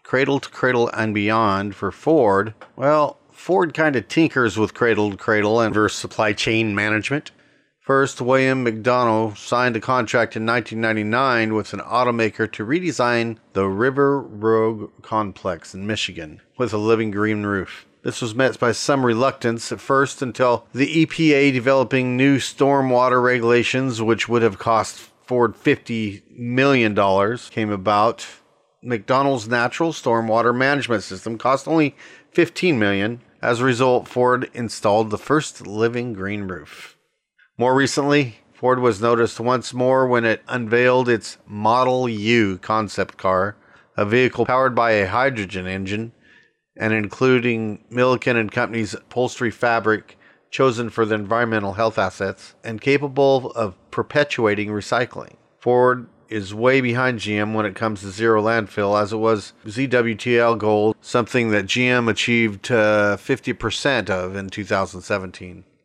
Cradle to Cradle and Beyond for Ford. Well, Ford kind of tinkers with Cradle to Cradle and reverse supply chain management. First, William McDonnell signed a contract in 1999 with an automaker to redesign the River Road complex in Michigan with a living green roof. This was met by some reluctance at first until the EPA developing new stormwater regulations, which would have cost Ford $50 million, came about. McDonnell's natural stormwater management system cost only $15 million. As a result, Ford installed the first living green roof. More recently, Ford was noticed once more when it unveiled its Model U concept car, a vehicle powered by a hydrogen engine and including Milliken & Company's upholstery fabric chosen for the environmental health assets and capable of perpetuating recycling. Ford is way behind GM when it comes to zero landfill, as it was ZWTL goal, something that GM achieved 50% of in 2017.